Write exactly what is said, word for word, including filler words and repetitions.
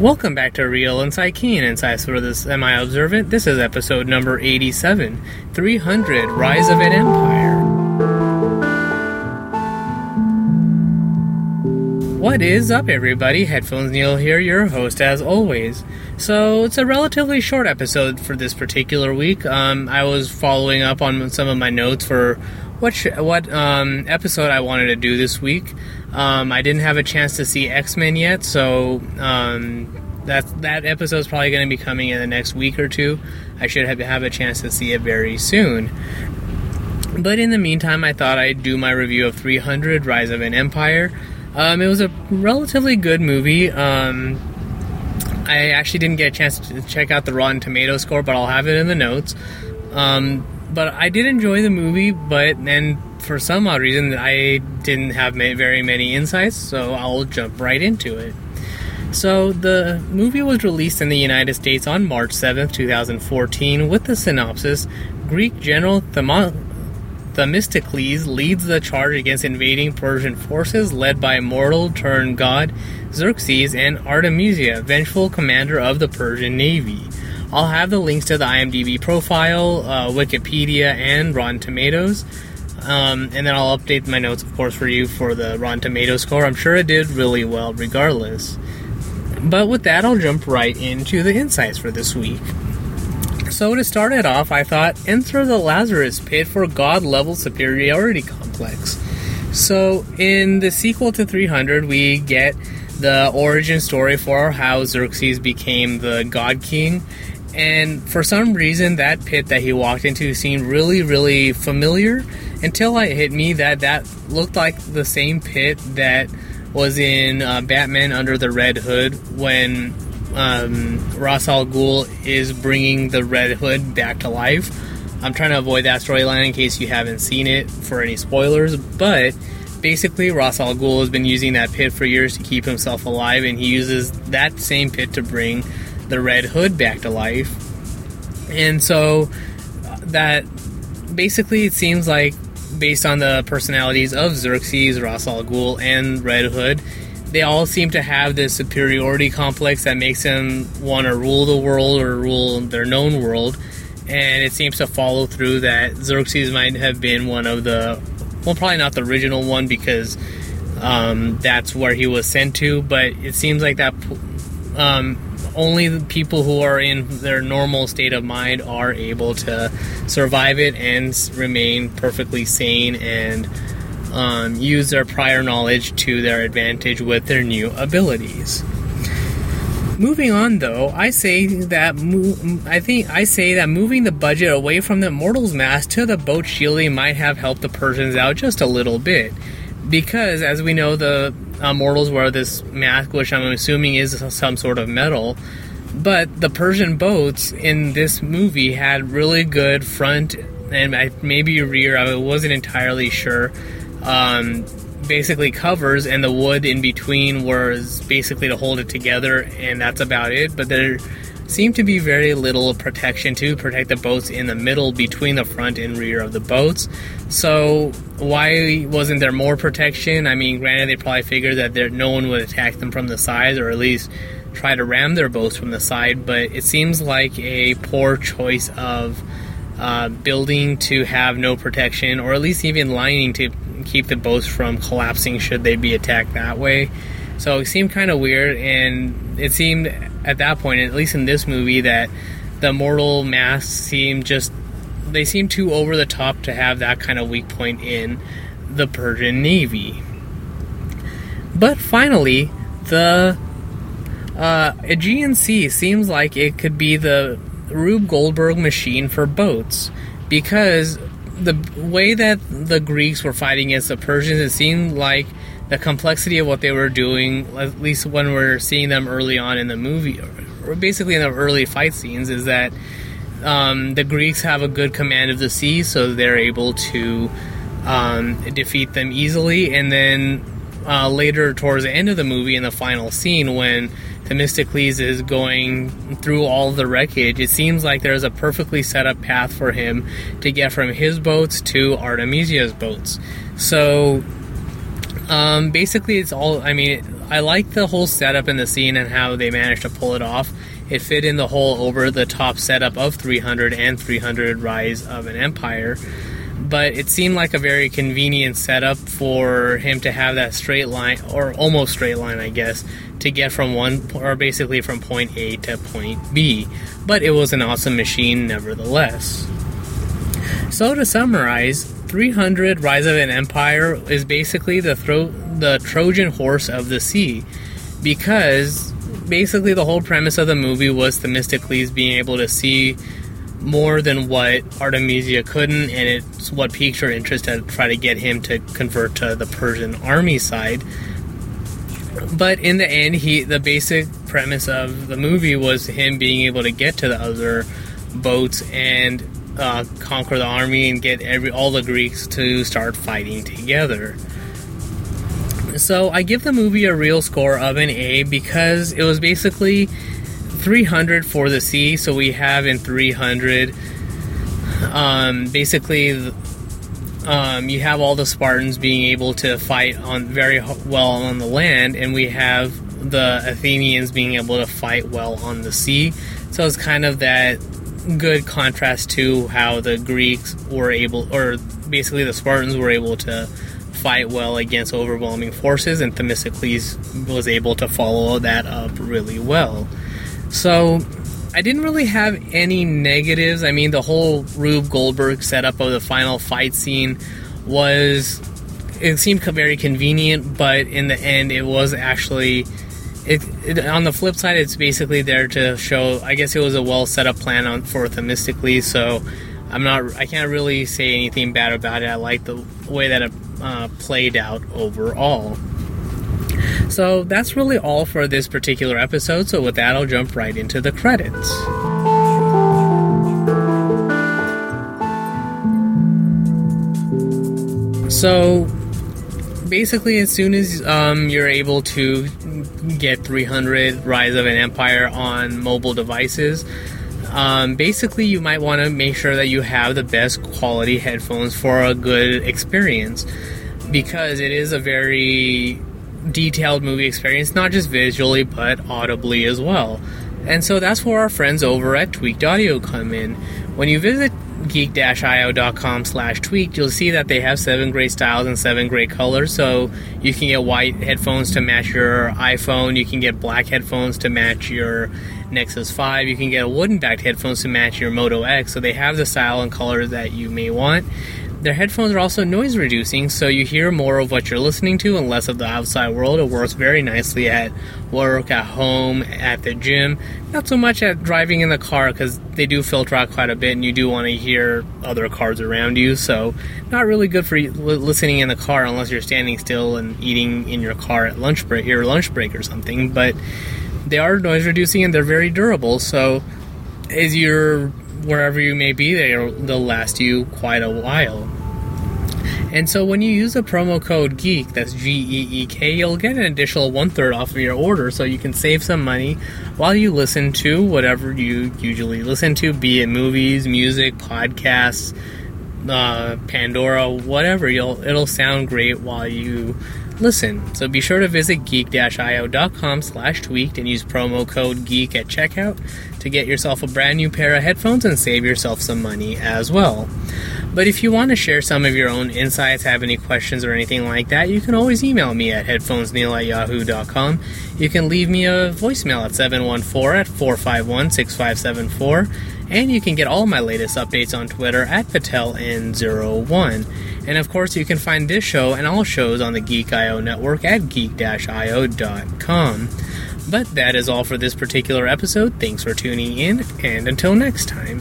Welcome back to Real Insight Keen Insights for the Semi-Observant. This is episode number eighty-seven, three hundred, Rise of an Empire. What is up, everybody? Headphones Neil here, your host as always. So, it's a relatively short episode for this particular week. Um, I was following up on some of my notes for what sh- what um, episode I wanted to do this week. Um, I didn't have a chance to see X-Men yet, so um, that that episode is probably going to be coming in the next week or two. I should have, have a chance to see it very soon. But in the meantime, I thought I'd do my review of three hundred, Rise of an Empire. Um, it was a relatively good movie. Um, I actually didn't get a chance to check out the Rotten Tomatoes score, but I'll have it in the notes. Um, but I did enjoy the movie, but then for some odd reason, I didn't have very many insights, so I'll jump right into it. So, the movie was released in the United States on March seventh, twenty fourteen, with the synopsis: Greek General Themo- Themistocles leads the charge against invading Persian forces led by mortal-turned-god Xerxes and Artemisia, vengeful commander of the Persian Navy. I'll have the links to the IMDb profile, uh, Wikipedia, and Rotten Tomatoes. Um, and then I'll update my notes, of course, for you for the Rotten Tomatoes score. I'm sure it did really well regardless. But with that, I'll jump right into the insights for this week. So to start it off, I thought, enter the Lazarus Pit for God-level superiority complex. So in the sequel to three hundred, we get the origin story for how Xerxes became the God King. And for some reason, that pit that he walked into seemed really, really familiar until it hit me that that looked like the same pit that was in uh, Batman Under the Red Hood when um, Ra's al Ghul is bringing the Red Hood back to life. I'm trying to avoid that storyline in case you haven't seen it for any spoilers, but basically Ra's al Ghul has been using that pit for years to keep himself alive, and he uses that same pit to bring the Red Hood back to life. And so that basically it seems like, based on the personalities of Xerxes, Ra's al Ghul, and Red Hood, they all seem to have this superiority complex that makes them want to rule the world or rule their known world. And it seems to follow through that Xerxes might have been one of the, well, probably not the original one because um, that's where he was sent to, but it seems like that um, only the people who are in their normal state of mind are able to survive it and remain perfectly sane and um, use their prior knowledge to their advantage with their new abilities. Moving on, though, I say that mo- I think I say that moving the budget away from the Immortals mask to the boat shielding might have helped the Persians out just a little bit, because as we know, the Immortals wear this mask, which I'm assuming is some sort of metal. But the Persian boats in this movie had really good front and maybe rear, I wasn't entirely sure, um, basically covers, and the wood in between was basically to hold it together, and that's about it. But there seemed to be very little protection to protect the boats in the middle between the front and rear of the boats. So why wasn't there more protection? I mean, granted, they probably figured that there, no one would attack them from the sides, or at least try to ram their boats from the side, but it seems like a poor choice of uh, building to have no protection, or at least even lining to keep the boats from collapsing should they be attacked that way. So it seemed kind of weird, and it seemed at that point, at least in this movie, that the mortal masks seemed just, they seemed too over the top to have that kind of weak point in the Persian Navy. But finally, the uh, Aegean Sea seems like it could be the Rube Goldberg machine for boats, because the way that the Greeks were fighting against the Persians, it seemed like the complexity of what they were doing, at least when we're seeing them early on in the movie, or basically in the early fight scenes, is that um, the Greeks have a good command of the sea, so they're able to um, defeat them easily. And then uh, later, towards the end of the movie, in the final scene, when Themistocles is going through all the wreckage, it seems like there's a perfectly set up path for him to get from his boats to Artemisia's boats. So Um, basically, it's all, I mean, I like the whole setup in the scene and how they managed to pull it off. It fit in the whole over-the-top setup of three hundred and three hundred Rise of an Empire. But it seemed like a very convenient setup for him to have that straight line, or almost straight line, I guess, to get from one, or basically from point A to point B. But it was an awesome machine nevertheless. So to summarize, three hundred Rise of an Empire is basically the thro- the Trojan horse of the sea, because basically the whole premise of the movie was Themistocles being able to see more than what Artemisia couldn't, and it's what piqued her interest to try to get him to convert to the Persian army side. But in the end, he the basic premise of the movie was him being able to get to the other boats and uh, conquer the army and get every all the Greeks to start fighting together. So I give the movie a real score of an A, because it was basically three hundred for the sea. So we have in three hundred, um, basically, um, you have all the Spartans being able to fight on very well on the land, and we have the Athenians being able to fight well on the sea. So it's kind of that good contrast to how the Greeks were able, or basically the Spartans were able to fight well against overwhelming forces, and Themistocles was able to follow that up really well. So, I didn't really have any negatives. I mean, the whole Rube Goldberg setup of the final fight scene was, it seemed very convenient, but in the end, it was actually, it, it, on the flip side, it's basically there to show, I guess it was a well set up plan on, for Themistocles, so I'm not, I can't really say anything bad about it. I like the way that it uh, played out overall. So that's really all for this particular episode. So with that, I'll jump right into the credits. So basically, as soon as um, you're able to get three hundred Rise of an Empire on mobile devices, um, basically you might want to make sure that you have the best quality headphones for a good experience, because it is a very detailed movie experience, not just visually but audibly as well. And so that's where our friends over at Tweaked Audio come in. When you visit geek dash io dot com slash tweaked, you'll see that they have seven great styles and seven great colors. So you can get white headphones to match your iPhone, you can get black headphones to match your Nexus five, you can get wooden backed headphones to match your Moto X. So they have the style and color that you may want. Their headphones are also noise reducing, so you hear more of what you're listening to and less of the outside world. It works very nicely at work, at home, at the gym. Not so much at driving in the car, because they do filter out quite a bit and you do want to hear other cars around you. So not really good for listening in the car unless you're standing still and eating in your car at lunch break, your lunch break or something. But they are noise reducing and they're very durable. So as you're wherever you may be, they'll last you quite a while. And so when you use the promo code GEEK, that's G E E K, you'll get an additional one-third off of your order, so you can save some money while you listen to whatever you usually listen to, be it movies, music, podcasts, uh, Pandora, whatever. You'll it'll sound great while you listen. So be sure to visit geek dash io dot com slash tweaked and use promo code GEEK at checkout to get yourself a brand new pair of headphones and save yourself some money as well. But if you want to share some of your own insights, have any questions or anything like that, you can always email me at headphonesneil at yahoo dot com. You can leave me a voicemail at seven one four at four five one six five seven four. And you can get all my latest updates on Twitter at Patel N zero one. And of course, you can find this show and all shows on the Geek dot io network at geek dash io dot com. But that is all for this particular episode. Thanks for tuning in, and until next time.